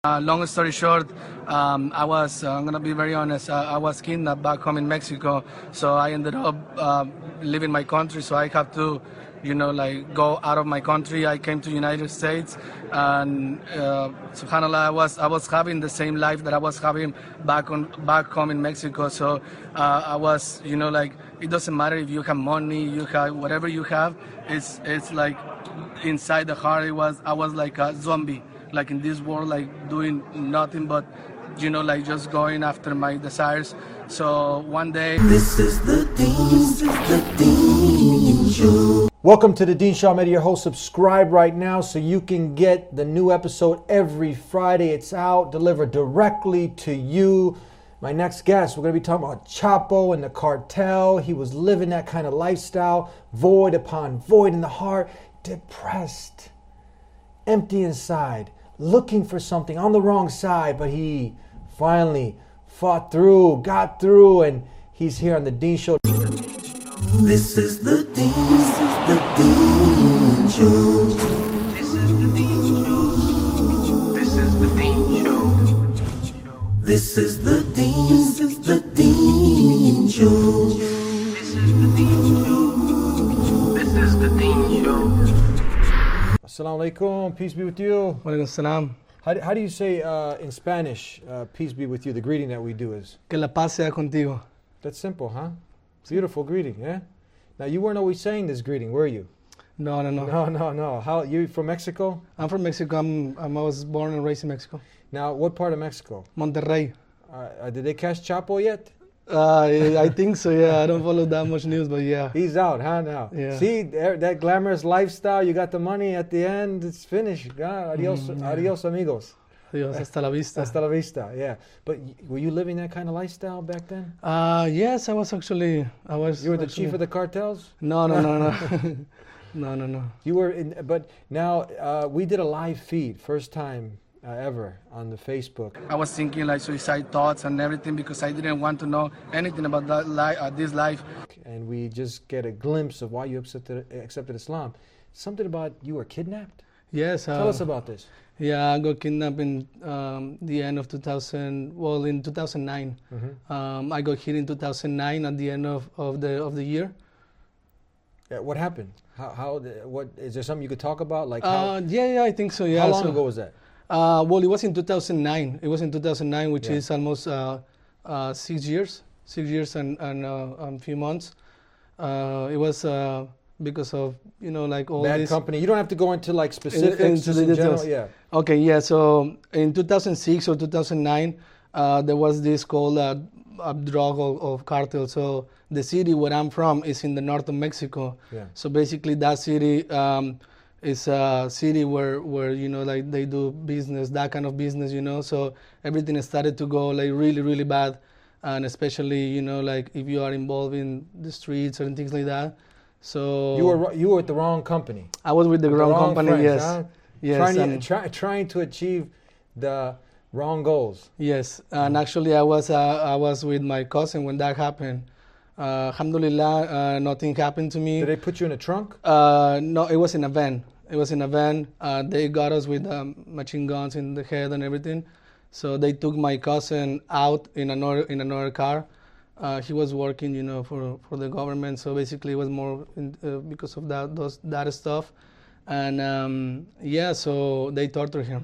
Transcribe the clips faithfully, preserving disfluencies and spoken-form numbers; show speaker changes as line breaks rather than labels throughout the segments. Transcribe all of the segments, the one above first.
Uh, long story short, um, I was, uh, I'm going to be very honest, uh, I was kidnapped back home in Mexico. So I ended up uh, leaving my country. So I have to, you know, like go out of my country. I came to United States and uh, subhanAllah, I was, I was having the same life that I was having back on, back home in Mexico. So uh, I was, you know, like, it doesn't matter if you have money, you have whatever you have, it's, it's like inside the heart, it was, I was like a zombie. Like in this world, like doing nothing but, you know, like just going after my desires. So one day...
This is the Dean, this is the Dean Show.
Welcome to the Dean Shaw Media. Your host, subscribe right now so you can get the new episode every Friday. It's out, delivered directly to you. My next guest, we're going to be talking about Chapo and the cartel. He was living that kind of lifestyle, void upon void in the heart, depressed, empty inside, looking for something on the wrong side, but he finally fought through, got through, and he's here on the Dean Show.
This is the Dean, this is the Dean Show.
This is the Dean Show. This is the Dean Show.
This is the Dean, this is the Dean Show.
This is the Dean Show. This is the Dean Show.
Assalamu alaikum, peace be with you.
Walaikum salam.
How do, how do you say uh, in Spanish, uh, peace be with you? The greeting that we do is?
Que la paz sea contigo.
That's simple, huh? Beautiful greeting, yeah? Now, you weren't always saying this greeting, were you?
No, no, no.
No, no, no. How, you from Mexico?
I'm from Mexico. I'm, I'm, I was born and raised in Mexico.
Now, what part of Mexico?
Monterrey.
Uh, uh, did they catch Chapo yet?
Uh, I think so, yeah. I don't follow that much news, but yeah.
He's out, huh, now?
Yeah.
See, there, that glamorous lifestyle, you got the money at the end, it's finished. Ah, adios,
Mm, yeah.
adios, amigos.
Dios, hasta la vista.
Hasta la vista, yeah. But y- were you living that kind of lifestyle back then?
Uh, yes, I was actually, I was.
You were the
actually,
chief of the cartels?
No, no, no, no. no, no, no.
You were in, but now uh, we did a live feed, first time uh, ever on the Facebook.
I was thinking like suicide thoughts and everything because I didn't want to know anything about that li- uh, this life.
And we just get a glimpse of why you accepted, accepted Islam. Something about you were kidnapped?
Yes. Uh,
Tell us about this.
Yeah, I got kidnapped in um, the end of two thousand. Well, in two thousand nine.
Mm-hmm.
Um, I got hit in two thousand nine at the end of, of the of the year.
Yeah, what happened? How, how, the, what, is there something you could talk about? Like how,
Uh, yeah, yeah, I think so. Yeah.
how long
so,
ago was that?
Uh, well, it was in two thousand nine. It was in two thousand nine, which
Yeah.
is almost uh, uh, six years, six years and and uh, a few months. Uh, it was uh, because of you know like all
Bad
this.
company. You don't have to go into like
in-
specifics,
into
just
the
in general.
details.
Yeah.
Okay, yeah. So in two thousand six or two thousand nine, uh, there was this called uh, a drug of, of cartel. So the city where I'm from is in the north of Mexico.
Yeah.
So basically, that city um, is a city where where you know like they do business, that kind of business, you know. So everything started to go like really really bad, and especially you know like if you are involved in the streets and things like that. So
You were you were with the wrong company.
I was with the
With
wrong, company.
friends,
Yes.
huh?
Yes.
Trying, to,
and-
try, trying to achieve the wrong goals.
Yes, and actually I was uh, I was with my cousin when that happened. Uh, alhamdulillah, uh, nothing happened to me.
Did they put you in a trunk?
Uh, no, it was in a van. It was in a van. Uh, they got us with um, machine guns in the head and everything. So they took my cousin out in another in another car. Uh, he was working, you know, for, for the government. So basically, it was more in, uh, because of that those that stuff. And um, yeah, so they tortured him.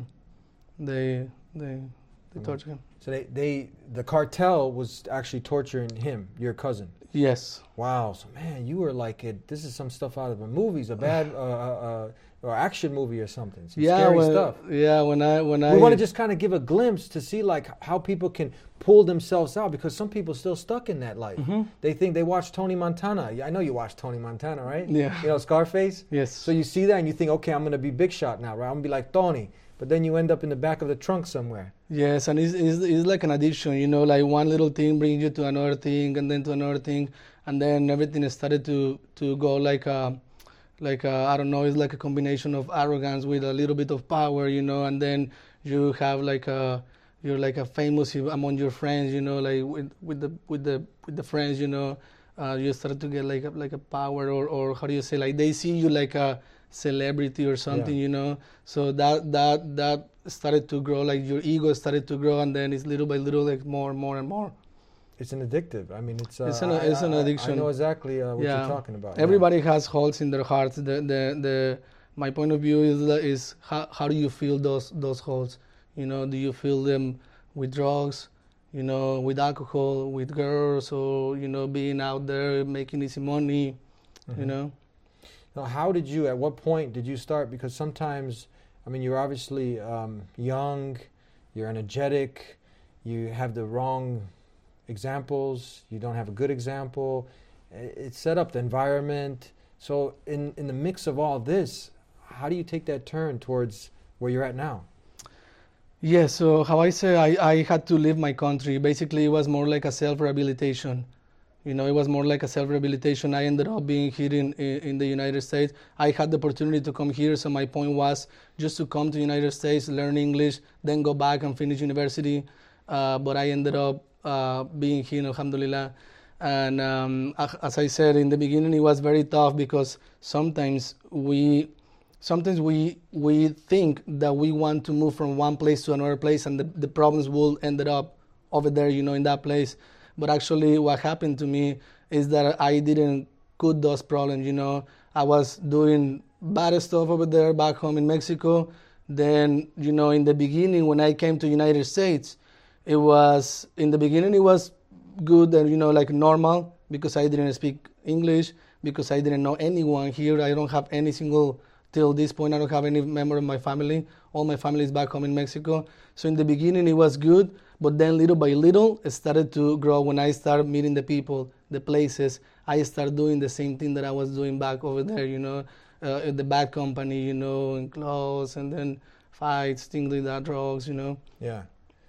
They they they tortured him.
So they, they the cartel was actually torturing him, your cousin.
Yes.
Wow. So man, you were like it. This is some stuff out of a movie, a bad uh, uh, uh, or action movie or something. Some
Yeah.
scary
When,
stuff.
yeah. When I when I
We want to just kind of give a glimpse to see like how people can pull themselves out, because some people still stuck in that life.
Mm-hmm.
They think they watch Tony Montana. Yeah, I know you watched Tony Montana, right?
Yeah.
You know Scarface?
Yes.
So you see that and you think, okay, I'm going to be big shot now, right? I'm going to be like Tony. But then you end up in the back of the trunk somewhere.
Yes, and it's, it's, it's like an addiction, you know, like one little thing brings you to another thing and then to another thing, and then everything started to, to go like a, like a, I don't know, it's like a combination of arrogance with a little bit of power, you know, and then you have like a, you're like a famous among your friends, you know, like with, with the with the with the friends, you know, uh, you start to get like a, like a power or, or how do you say, like they see you like a celebrity or something,
Yeah.
you know. So that that that started to grow, like your ego started to grow, and then it's little by little, like more and more and more.
It's an addictive. I mean, it's uh,
It's an-
I-
it's an
I- I-
addiction.
I know exactly uh, what you're talking about. yeah.
Everybody has holes in their hearts. The the the my point of view is that is how how do you feel those those holes? You know, do you feel them with drugs? You know, with alcohol, with girls, or you know, being out there making easy money. You know.
Now, how did you? At what point did you start? Because sometimes, I mean, you're obviously um, young, you're energetic, you have the wrong examples, you don't have a good example. I- It's set up the environment. So, in in the mix of all this, how do you take that turn towards where you're at now?
Yeah, so how I say, I, I had to leave my country. Basically, it was more like a self-rehabilitation. You know, it was more like a self-rehabilitation. I ended up being here in, in, in the United States. I had the opportunity to come here, so my point was just to come to the United States, learn English, then go back and finish university. Uh, but I ended up uh, being here, alhamdulillah. And um, a- as I said in the beginning, it was very tough because sometimes we sometimes we we think that we want to move from one place to another place, and the, the problems will end up over there, you know, in that place. But actually, what happened to me is that I didn't cut those problems. You know, I was doing bad stuff over there back home in Mexico. Then, you know, in the beginning when I came to United States, it was in the beginning it was good and you know like normal because I didn't speak English, because I didn't know anyone here. I don't have any single till this point. I don't have any member of my family. All my family is back home in Mexico. So in the beginning it was good, but then little by little it started to grow. When I started meeting the people, the places, I started doing the same thing that I was doing back over there. You know, uh, at the bad company. You know, in clothes and then fights, things like that, drugs. You know,
Yeah.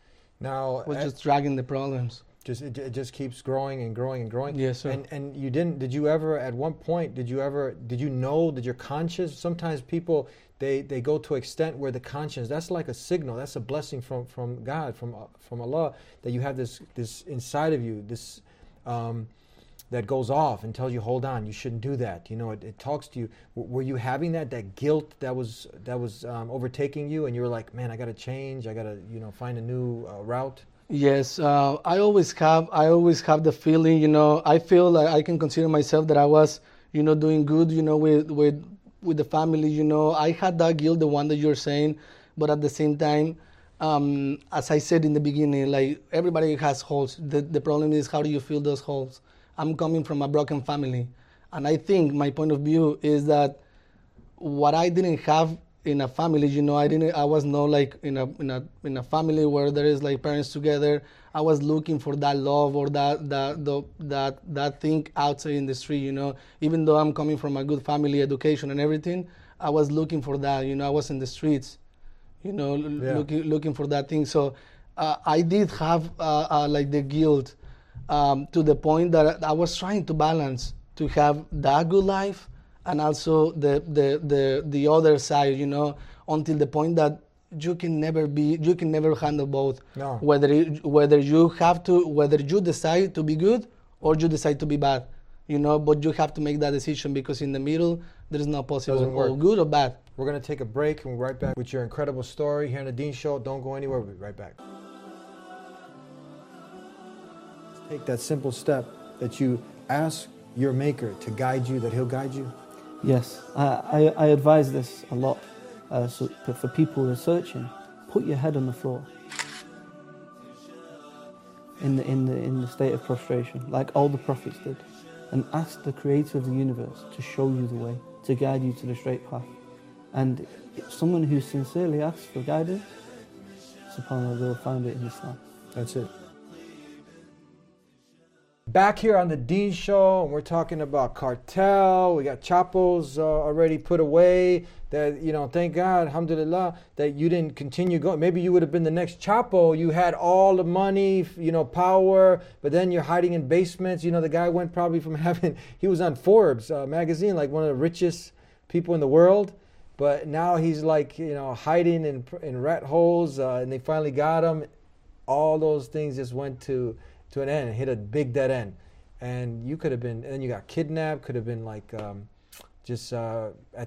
Now,
was
at-
just dragging the problems.
just it, it just keeps growing and growing and growing.
Yes, sir.
And and you didn't? Did you ever? At one point, did you ever? Did you know? Did your conscience? Sometimes people they they go to an extent where the conscience. That's like a signal. That's a blessing from from God, from uh, from Allah, that you have this this inside of you. This. Um, that goes off and tells you, hold on, you shouldn't do that. You know, it, it talks to you. W- were you having that, that guilt that was that was um, overtaking you, and you were like, man, I got to change. I got to, you know, find a new uh, route.
Yes, uh, I always have. I always have the feeling. You know, I feel like I can consider myself that I was, you know, doing good. You know, with with with the family. You know, I had that guilt, the one that you're saying, but at the same time, um, as I said in the beginning, like everybody has holes. The the problem is how do you fill those holes? I'm coming from a broken family, and I think my point of view is that what I didn't have in a family, you know, I didn't. I was not like in a in a in a family where there is like parents together. I was looking for that love or that that the, that that thing outside in the street, you know. Even though I'm coming from a good family, education and everything, I was looking for that. You know, I was in the streets, you know, l-
Yeah.
looking looking for that thing. So uh, I did have uh, uh, like the guilt. Um, to the point that I was trying to balance to have that good life and also the, the the the other side, you know, until the point that you can never be, you can never handle both.
No.
Whether it, whether you have to, whether you decide to be good or you decide to be bad, you know, but you have to make that decision because in the middle there is no possible
Doesn't
or
work.
good or bad.
We're going to take a break and we're right back with your incredible story here on the Dean Show. Don't go anywhere. We'll be right back. Take that simple step that you ask your maker to guide you, that he'll guide you.
Yes, I, I, I advise this a lot. Uh, so but for people who are searching, put your head on the floor in the, in the, in the state of prostration, like all the prophets did, and ask the creator of the universe to show you the way, to guide you to the straight path. And someone who sincerely asks for guidance, subhanAllah, they'll find it in Islam.
That's it. Back here on the Dean Show, and we're talking about cartel. We got Chapos uh, already put away. That, you know, thank God, alhamdulillah, that you didn't continue going. Maybe you would have been the next Chapo. You had all the money, you know, power, but then you're hiding in basements. You know, the guy went probably from having, he was on Forbes uh, magazine, like one of the richest people in the world. But now he's like, you know, hiding in in rat holes, uh, and they finally got him. All those things just went to to an end, hit a big dead end, and you could have been. And then you got kidnapped. Could have been like um, just uh, at the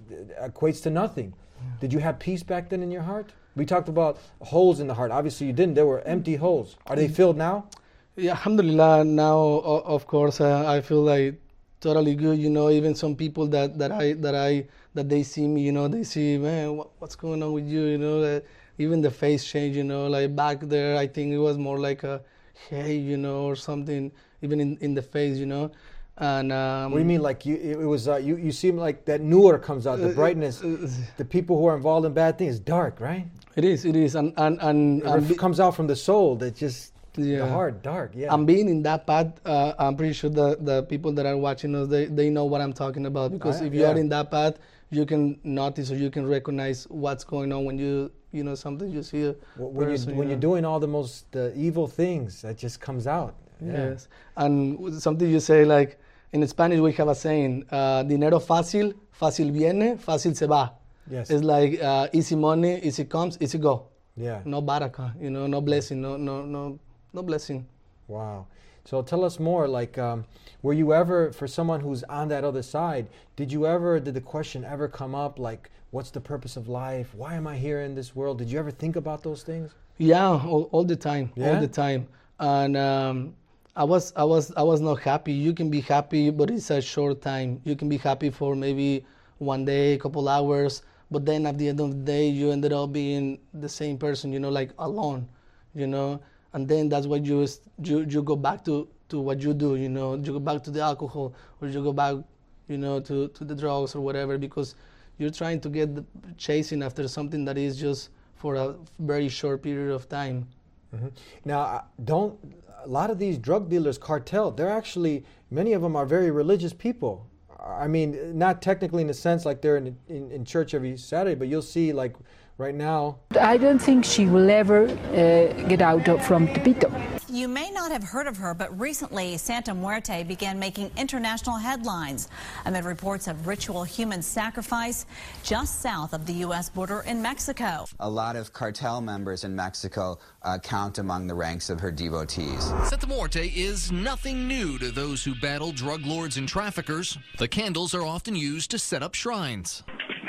equates to nothing. Did you have peace back then in your heart? We talked about holes in the heart. Obviously you didn't. There were empty holes. Are they filled now?
Yeah, alhamdulillah, now o- of course uh, I feel like totally good, you know. Even some people that, that I that I that they see me, you know, they see, man, what, what's going on with you, you know. Uh, even the face change, you know, like back there I think it was more like a hey, you know, or something, even in, in the face, you know. And um,
What do you mean? Like you, it was uh, you. You seem like that newer comes out, the brightness. The people who are involved in bad things, dark, right?
It is, it is, and and and,
It
and
ref- comes out from the soul. That just
Yeah.
the heart, dark. Yeah.
I'm being in that path. Uh, I'm pretty sure the, the people that are watching us, they, they know what I'm talking about. Because
I-
if you
yeah.
are in that path, you can notice or you can recognize what's going on when you, you know, something you see a
Wh- when you
person,
when
you
you're
know.
doing all the most uh, evil things, that just comes out. Yeah.
Yes. And with something you say, like, in Spanish we have a saying, uh, dinero fácil, fácil viene, fácil se va.
Yes.
It's like uh, easy money, easy comes, easy go.
Yeah.
No baraka, you know, no blessing, no, no, no, no blessing.
Wow. So tell us more. Like, um, were you ever, for someone who's on that other side, did you ever, did the question ever come up? Like, what's the purpose of life? Why am I here in this world? Did you ever think about those things?
Yeah, all, all the time,
Yeah?
all the time. And um, I was, I was, I was not happy. You can be happy, but it's a short time. You can be happy for maybe one day, a couple hours, but then at the end of the day, you ended up being the same person, you know, like alone, you know. And then that's what you you you go back to, to what you do, you know. You go back to the alcohol, or you go back, you know, to, to the drugs or whatever, because you're trying to get the, chasing after something that is just for a very short period of time.
Mhm. Now, uh, don't, a lot of these drug dealers, cartel, they're actually, many of them are very religious people. I mean, not technically in the sense like they're in, in, in church every Saturday, but you'll see like right now.
I don't think she will ever uh, get out of, from Tepito.
You may not have heard of her, but recently Santa Muerte began making international headlines amid reports of ritual human sacrifice just south of the U S border in Mexico.
A lot of cartel members in Mexico uh, count among the ranks of her devotees.
Santa Muerte is nothing new to those who battle drug lords and traffickers. The candles are often used to set up shrines.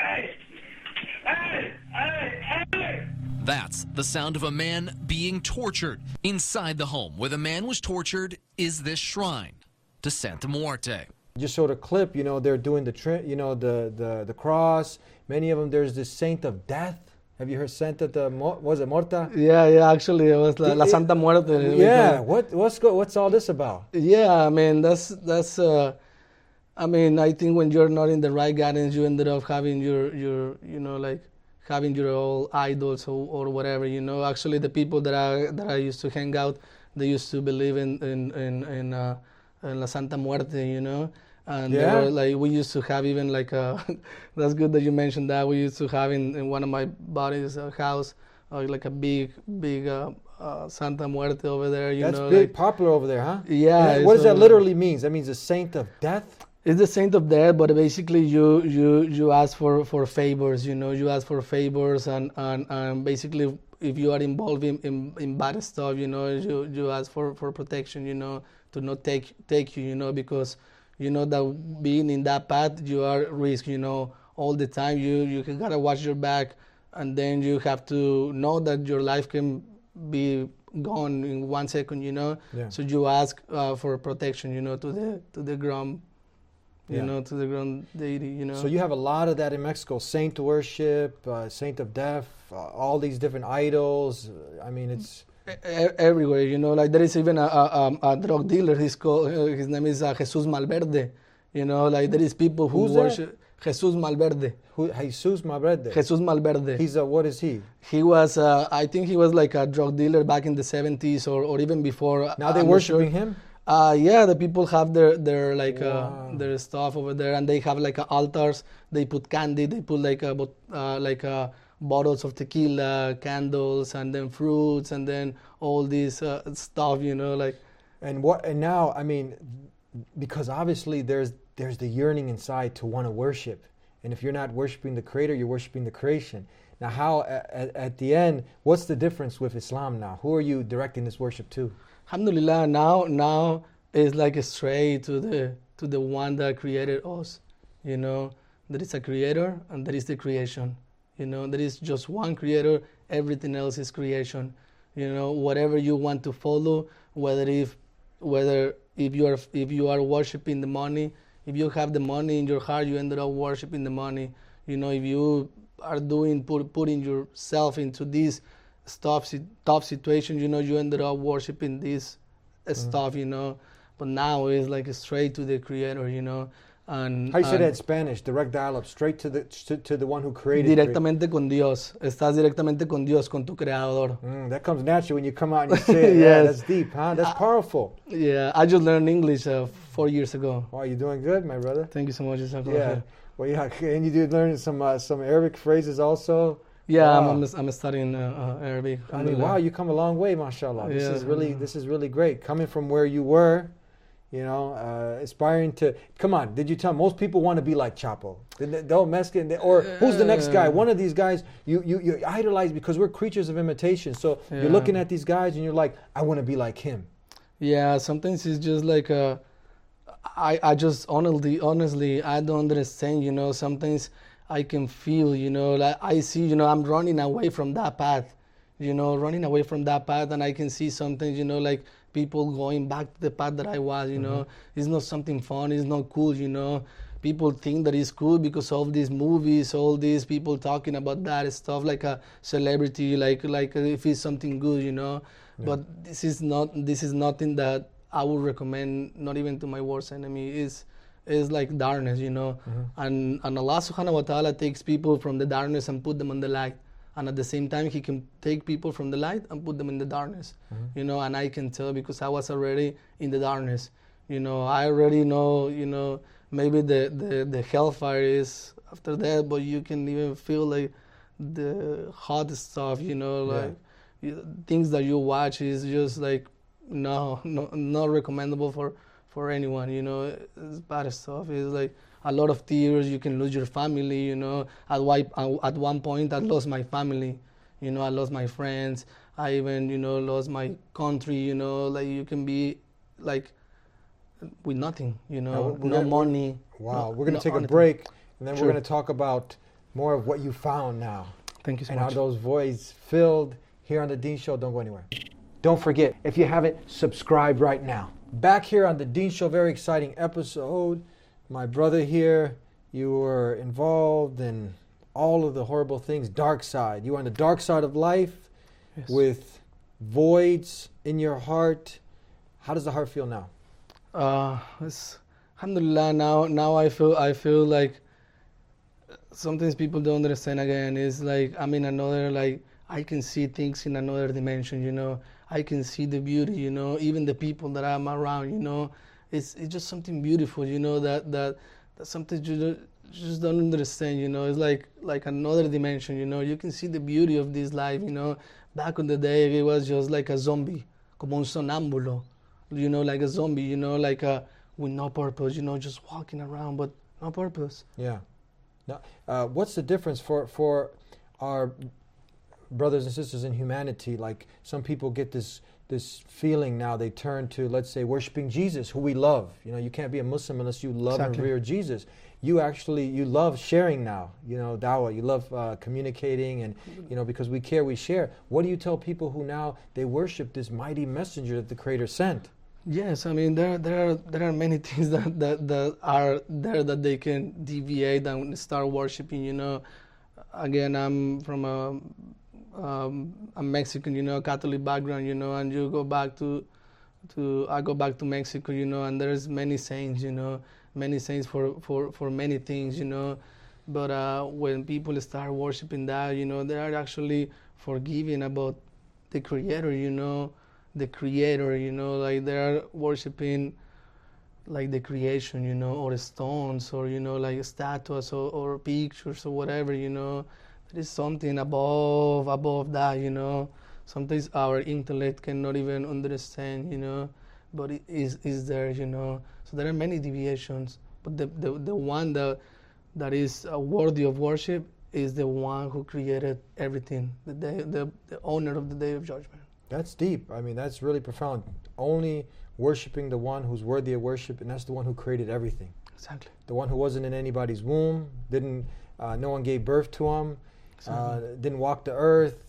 That's the sound of a man being tortured. Inside the home where the man was tortured is this shrine to Santa Muerte.
Just showed a clip, you know, they're doing the, tri- you know, the, the, the cross. Many of them, there's this saint of death. Have you heard Santa, the, Mo- was it Morta?
Yeah, yeah, actually, it was La, La
It-
Santa Muerte. we
Yeah,
call it.
what, what's, go- what's all this about?
Yeah, I mean, that's, that's uh, I mean, I think when you're not in the right guidance, you ended up having your, your you know, like, having your old idols or, or whatever, you know. Actually, the people that I that I used to hang out, they used to believe in in in, in, uh, in La Santa Muerte, you know. And they
Yeah.
were, like, we used to have even like a, that's good that you mentioned that. We used to have in, in one of my buddies' uh, house, uh, like a big big uh, uh, Santa Muerte over there, you
That's
know.
big,
like-
popular over there, huh?
Yeah,
And what does
it's,
that
uh,
literally mean? That means a saint of death?
It's the saint of death, but basically you you you ask for, for favors, you know, you ask for favors, and, and, and basically if you are involved in, in, in bad stuff, you know, you, you ask for, for protection, you know, to not take take you, you know, because you know that being in that path, you are at risk, you know, all the time. You you gotta watch your back, and then you have to know that your life can be gone in one second, you know.
Yeah.
So you ask uh, for protection, you know, to the to the ground. You
Yeah.
know, to the ground deity, you know.
So you have a lot of that in Mexico, saint worship, uh, saint of death, uh, all these different idols. Uh, I mean, it's...
E- e- everywhere, you know, like there is even a, a, a drug dealer, he's called, uh, his name is uh, Jesus Malverde, you know, like there is people who
Who's that?
worship, Jesus Malverde,
Who, Jesus Malverde.
Jesus Malverde.
He's a, what is he?
He was, uh, I think he was like a drug dealer back in the seventies or, or even before.
Now they're
I'm not
worshiping
sure.
him?
Uh, yeah, the people have their, their like
Wow.
uh, their stuff over there, and they have like uh, altars. They put candy. They put like uh, bot- uh, like uh, bottles of tequila, candles, and then fruits, and then all this uh, stuff. You know, like
And what? And now, I mean, because obviously there's there's the yearning inside to want to worship, and if you're not worshiping the Creator, you're worshiping the creation. Now, how at, at the end, what's the difference with Islam now? Who are you directing this worship to?
Alhamdulillah, now now it's like straight to the to the one that created us. You know, there is a creator and there is the creation. You know, there is just one creator, everything else is creation. You know, whatever you want to follow, whether if whether if you are if you are worshiping the money, if you have the money in your heart, you ended up worshiping the money. You know, if you are doing put, putting yourself into this tough tough situation, you know, you ended up worshiping this mm-hmm. stuff. You know, but now it's like straight to the creator. You know. And,
How you say
and
that in Spanish? Direct dial-up, straight to the to, to the one who created.
Directamente con Dios. Estás directamente con Dios, con tu creador.
Mm, that comes naturally when you come out and you say it.
Yes.
Yeah, that's deep, huh? That's powerful.
Yeah, I just learned English uh, four years ago.
Oh, you're doing good, my brother.
Thank you so much.
Yeah. Well, yeah, and you did learn some uh, some Arabic phrases also.
Yeah,
wow.
I'm, I'm I'm studying uh, uh, Arabic.
I mean, wow, you come a long way, mashallah. This
yeah.
is really this is really great. Coming from where you were. You know, uh, aspiring to come on. Did you tell most people want to be like Chapo? Don't Mexican or who's the next guy? One of these guys you you, you idolize because we're creatures of imitation. So yeah. you're looking at these guys and you're like, I want to be like him.
Yeah, sometimes it's just like a, I I just honestly honestly I don't understand. You know, sometimes I can feel. You know, like I see. You know, I'm running away from that path. You know, running away from that path, and I can see something. You know, like. People going back to the path that I was, you know, mm-hmm. it's not something fun, it's not cool, you know. People think that it's cool because of these movies, all these people talking about that stuff, like a celebrity, like like if it's something good, you know. Yeah. But this is not, this is nothing that I would recommend, not even to my worst enemy. Is is like darkness, you know. Mm-hmm. And and Allah Subhanahu wa Taala takes people from the darkness and put them on the light. And at the same time, he can take people from the light and put them in the darkness, mm-hmm. you know, and I can tell because I was already in the darkness. You know, I already know, you know, maybe the, the, the hellfire is after that, but you can even feel like the hot stuff, you know, like yeah. you, things that you watch is just like, no, no, not recommendable for, for anyone, you know, it's bad stuff. It's like, a lot of tears, you can lose your family, you know. At, at one point, I lost my family, you know, I lost my friends. I even, you know, lost my country, you know, like you can be, like, with nothing, you know, no
gonna,
money.
Wow,
no,
we're going to
no
take
anything.
a break, and then
Sure.
we're going to talk about more of what you found now.
Thank you so
and
much.
And how those voids filled here on The Dean Show. Don't go anywhere. Don't forget, if you haven't, subscribe right now. Back here on The Dean Show, very exciting episode. My brother here, you were involved in all of the horrible things, dark side. You were on the dark side of life yes. with voids in your heart. How does the heart feel now?
Uh, it's, alhamdulillah, now, now I feel, I feel like sometimes people don't understand again. It's like I'm in another, like, I can see things in another dimension, you know. I can see the beauty, you know, even the people that I'm around, you know. It's it's just something beautiful, you know, that that, that something you don't, just don't understand, you know. It's like like another dimension, you know. You can see the beauty of this life, you know. Back in the day, it was just like a zombie, como un sonámbulo, you know, like a zombie, you know, like a, with no purpose, you know, just walking around, but no purpose.
Yeah. Now, uh, what's the difference for for our brothers and sisters in humanity? Like some people get this this feeling now, they turn to, let's say, worshiping Jesus, who we love. You know, you can't be a Muslim unless you love exactly. and revere Jesus. You actually, you love sharing now, you know, dawah. You love uh, communicating and, you know, because we care, we share. What do you tell people who now, they worship this mighty messenger that the Creator sent?
Yes, I mean, there there are, there are many things that, that, that are there that they can deviate and start worshiping, you know. Again, I'm from a... Um, I'm Mexican, you know, Catholic background, you know, and you go back to, to I go back to Mexico, you know, and there's many saints, you know, many saints for, for, for many things, you know, but uh, when people start worshiping that, you know, they are actually forgiving about the Creator, you know, the Creator, you know, like they are worshiping like the creation, you know, or stones, or, you know, like statues or, or pictures or whatever, you know. There is something above, above that, you know. Sometimes our intellect cannot even understand, you know, but it is, is there, you know. So there are many deviations, but the, the, the one that, that is uh, worthy of worship is the one who created everything, the, day, the, the owner of the Day of Judgment.
That's deep. I mean, that's really profound. Only worshiping the one who's worthy of worship, and that's the one who created everything.
Exactly.
The one who wasn't in anybody's womb, didn't, uh, no one gave birth to him, uh, didn't walk the earth.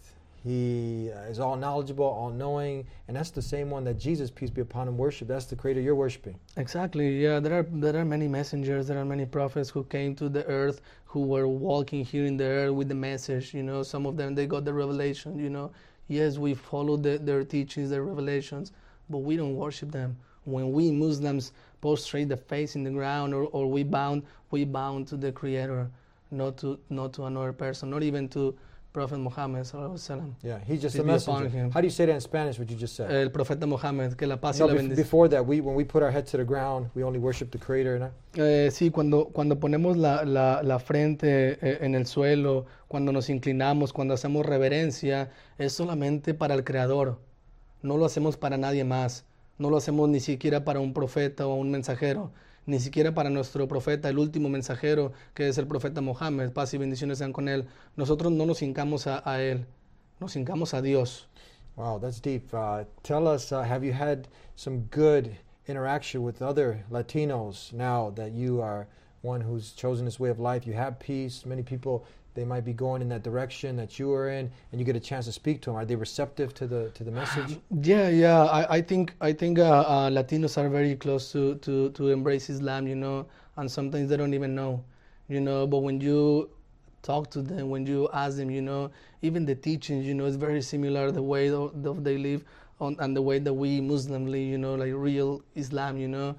He uh, is all knowledgeable, all knowing, and that's the same one that Jesus, peace be upon him, worship. That's the creator you're worshiping.
Exactly. Yeah, there are there are many messengers, there are many prophets who came to the earth, who were walking here in the earth with the message. You know, some of them, they got the revelation. You know, yes, we follow the, their teachings, their revelations, but we don't worship them. When we Muslims prostrate the face in the ground, or, or we bound, we bound to the Creator, not to not to another person, not even to Prophet Muhammad sallallahu alaihi wasallam.
Yeah, he's just
Peace
a
be upon
messenger.
him.
How do you say that in Spanish, what you just said?
El profeta Muhammad, que la paz
No,
y la
bef-
bendición.
before that, we when we put our head to the ground, we only worship the creator, ¿no?
Eh, sí, cuando, cuando ponemos la, la, la frente eh, en el suelo, cuando nos inclinamos, cuando hacemos reverencia, es solamente para el Creador. No lo hacemos para nadie más. No lo hacemos ni siquiera para un profeta o un mensajero. Ni siquiera para nuestro profeta, el último mensajero, que es el profeta Mohammed, paz y bendiciones sean con él. Nosotros no nos hincamos a, a él, nos hincamos a Dios.
Wow, that's deep. Uh, tell us, uh, have you had some good interaction with other Latinos now that you are one who's chosen this way of life? You have peace. Many people, they might be going in that direction that you are in, and you get a chance to speak to them. Are they receptive to the to the message?
Yeah, yeah. I, I think I think uh, uh, Latinos are very close to, to, to embrace Islam, you know, and sometimes they don't even know, you know. But when you talk to them, when you ask them, you know, even the teachings, you know, it's very similar the way of, of they live on, and the way that we Muslims live, you know, like real Islam, you know,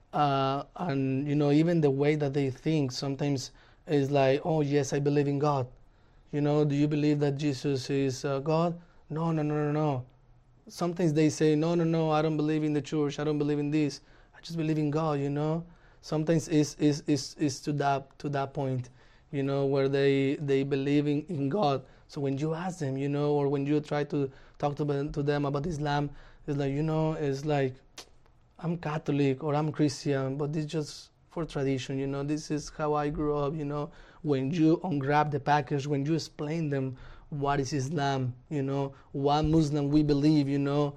uh, and you know, even the way that they think sometimes is like, oh yes, I believe in God. You know, do you believe that Jesus is uh, God? No, no, no, no, no. Sometimes they say, no, no, no, I don't believe in the church. I don't believe in this. I just believe in God, you know. Sometimes it's, it's, it's, it's to that to that point, you know, where they, they believe in, in God. So when you ask them, you know, or when you try to talk to them, to them about Islam, it's like, you know, it's like, I'm Catholic or I'm Christian, but this just for tradition, you know, this is how I grew up, you know. When you unwrap the package, when you explain them what is Islam, you know, what Muslim we believe, you know,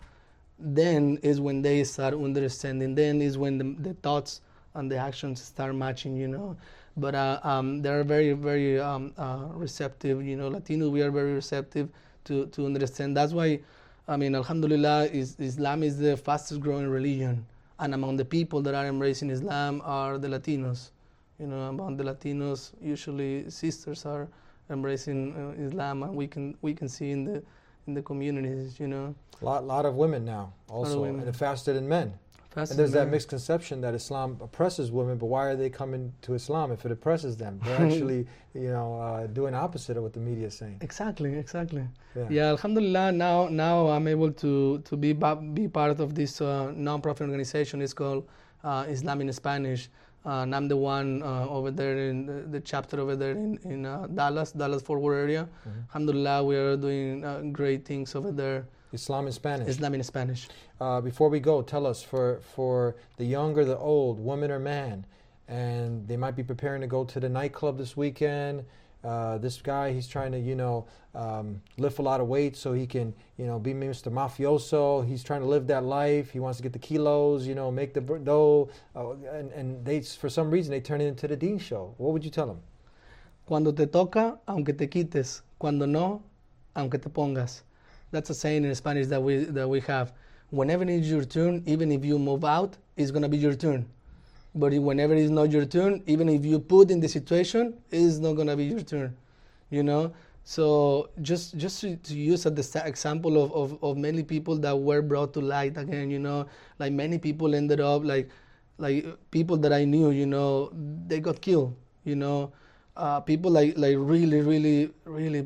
then is when they start understanding, then is when the, the thoughts and the actions start matching, you know. But uh, um, they're very, very um, uh, receptive, you know, Latinos, we are very receptive to, to understand. That's why, I mean, Alhamdulillah, is, Islam is the fastest growing religion. And among the people that are embracing Islam are the Latinos. You know, among the Latinos, usually sisters are embracing uh, Islam, and we can we can see in the in the communities. You know,
A lot, lot of women now also,
women.
and faster than men.
Faster
and there's
than
that
men.
misconception that Islam oppresses women, but why are they coming to Islam if it oppresses them? They're actually, you know, uh, doing opposite of what the media is saying.
Exactly, exactly.
Yeah.
Yeah, Alhamdulillah. Now, now I'm able to to be ba- be part of this uh, non-profit organization. It's called uh, Islam in Spanish, uh, and I'm the one uh, over there in the, the chapter over there in in uh, Dallas, Dallas Fort Worth area.
Mm-hmm.
Alhamdulillah, we are doing uh, great things over there.
Islam in Spanish.
Islam in Spanish.
Uh, before we go, tell us for for the young or the old, woman or man, and they might be preparing to go to the nightclub this weekend. Uh, this guy, he's trying to, you know, um, lift a lot of weight so he can, you know, be Mister Mafioso. He's trying to live that life. He wants to get the kilos, you know, make the br- dough, uh, and and they, for some reason, they turn it into the Dean Show. What would you tell them?
Cuando te toca, aunque te quites. Cuando no, aunque te pongas. That's a saying in Spanish that we that we have. Whenever it's your turn, even if you move out, it's gonna be your turn. But whenever it's not your turn, even if you put in the situation, it's not gonna be your turn. You know. So just just to, to use as the sa- example of, of, of many people that were brought to light again. You know, like many people ended up like like people that I knew. You know, they got killed. You know, uh, people like like really really really.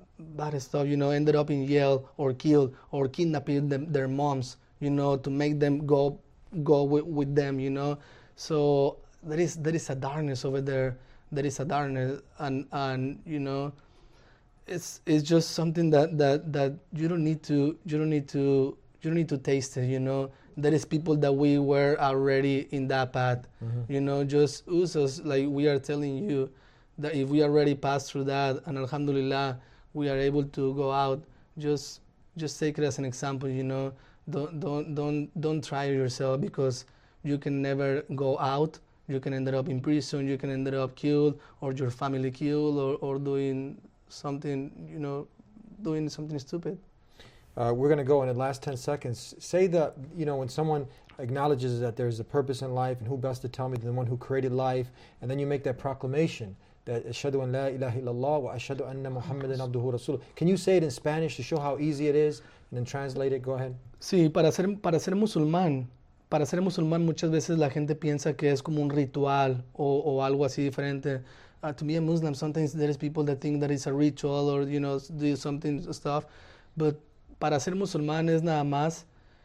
bad stuff, you know, ended up in jail or killed or kidnapping them, their moms, you know, to make them go go with, with them, you know. So there is there is a darkness over there. There is a darkness, and and you know, it's it's just something that, that, that you don't need to you don't need to you don't need to taste it, you know. There is people that we were already in that path, mm-hmm. you know. Just use us like we are telling you that if we already passed through that, and Alhamdulillah, we are able to go out, just just take it as an example, you know. Don't, don't, don't, don't try yourself, because you can never go out. You can end up in prison, you can end up killed, or your family killed, or, or doing something, you know, doing something stupid.
Uh, we're going to go in the last ten seconds. Say that, you know, when someone acknowledges that there's a purpose in life, and who best to tell me than the one who created life, and then you make that proclamation that ashhadu an la ilaha illallah wa ashhadu anna muhammadan abduhu rasuluh. Can you say it in Spanish to show how easy it is, and then translate it? Go ahead.
Sí, para ser, para ser musulmán, para ser musulmán muchas veces la gente piensa que es como un ritual o, o algo así diferente. Uh, to be a Muslim, sometimes there is people that think that it's a ritual, or, you know, do something stuff, but para ser musulmán es nada más,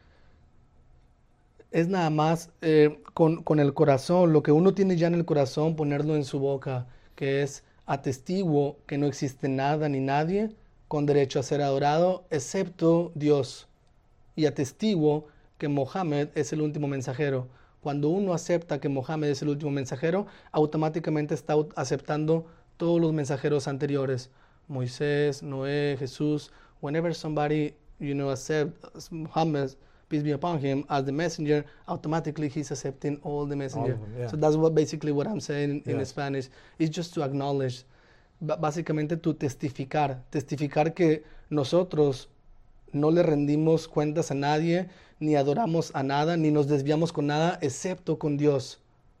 es nada más eh, con, con el corazón, lo que uno tiene ya en el corazón, ponerlo en su boca, que es atestiguo que no existe nada ni nadie con derecho a ser adorado excepto Dios, y atestiguo que Mohammed es el último mensajero. Cuando uno acepta que Mohammed es el último mensajero, automáticamente está aceptando todos los mensajeros anteriores, Moisés, Noé, Jesús. Whenever somebody, you know, accepts Muhammad, peace be upon him, as the messenger, automatically he's accepting all the messenger.
All of them, yeah.
So that's what basically what I'm saying in
Yes.
Spanish. It's just to acknowledge, b- básicamente tu testificar, testificar que nosotros no le rendimos cuentas a nadie, ni adoramos a nada, ni nos desviamos con nada, excepto con Dios.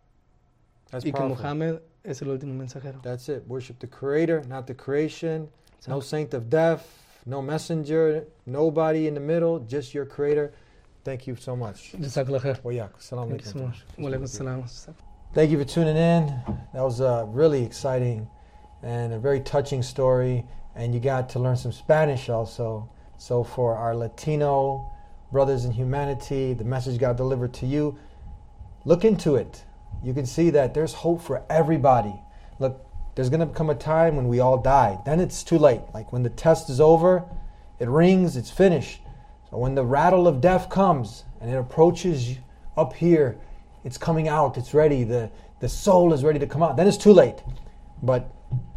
That's
Y que
powerful.
Muhammad es el último mensajero.
That's it. Worship the Creator, not the creation. No saint of death, no messenger, nobody in the middle, just your Creator. Thank you so much.
Jazakallah khair.
Wa yak. Assalamu
Thank you so
alaikum.
much. Wa alaikum salam.
Thank you for tuning in. That was a really exciting and a very touching story. And you got to learn some Spanish also. So for our Latino brothers in humanity, the message got delivered to you. Look into it. You can see that there's hope for everybody. Look, there's going to come a time when we all die. Then it's too late. Like when the test is over, it rings, it's finished. So when the rattle of death comes and it approaches you up here, it's coming out, it's ready, the, the soul is ready to come out. Then it's too late. But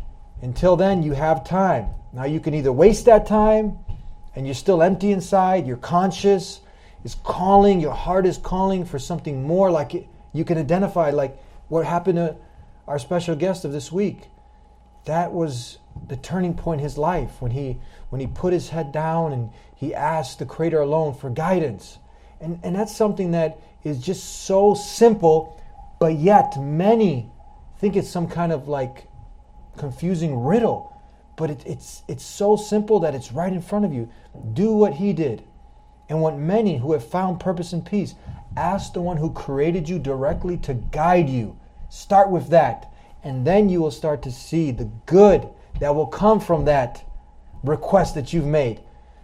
until then, you have time. Now you can either waste that time and you're still empty inside, your conscience is calling, your heart is calling for something more, like it, you can identify, like what happened to our special guest of this week. That was the turning point in his life, when he when he put his head down and he asked the Creator alone for guidance. And and that's something that is just so simple, but yet many think it's some kind of like confusing riddle. But it, it's it's so simple that it's right in front of you. Do what he did. And what many who have found purpose and peace, ask the one who created you directly to guide you. Start with that. And then you will start to see the good that will come from that request that you've made.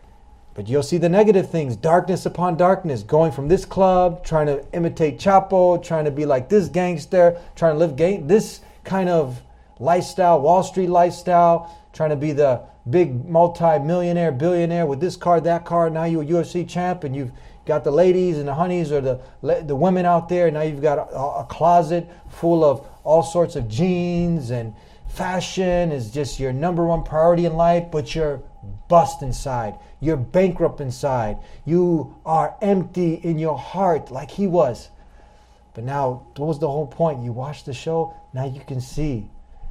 But you'll see the negative things, darkness upon darkness, going from this club, trying to imitate Chapo, trying to be like this gangster, trying to live gang- this kind of lifestyle, Wall Street lifestyle, trying to be the big multi-millionaire, billionaire with this car, that car. Now you're a U F C champ and you've got the ladies and the honeys or the the women out there. Now you've got a, a closet full of all sorts of jeans, and fashion is just your number one priority in life, but you're bust inside. You're bankrupt inside. You are empty in your heart like he was. But now, what was the whole point? You watched the show, now you can see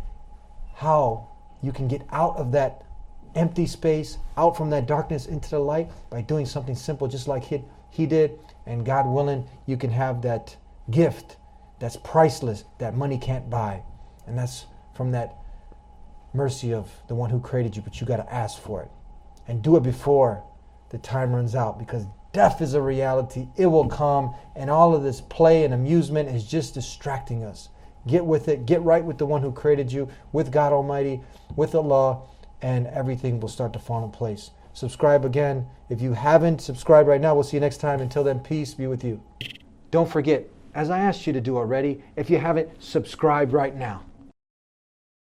how you can get out of that empty space, out from that darkness into the light by doing something simple just like he, he did. And God willing, you can have that gift that's priceless, that money can't buy. And that's from that mercy of the one who created you, but you got to ask for it. And do it before the time runs out, because death is a reality. It will come, and all of this play and amusement is just distracting us. Get with it. Get right with the one who created you, with God Almighty, with Allah, and everything will start to fall in place. Subscribe again. If you haven't subscribed right now, we'll see you next time. Until then, peace be with you. Don't forget, as I asked you to do already, if you haven't, subscribe right now.